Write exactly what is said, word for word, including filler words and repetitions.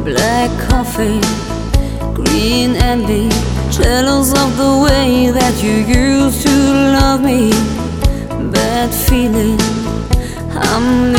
Black coffee, green envy, jealous of the way that you used to love me. Bad feeling, I'm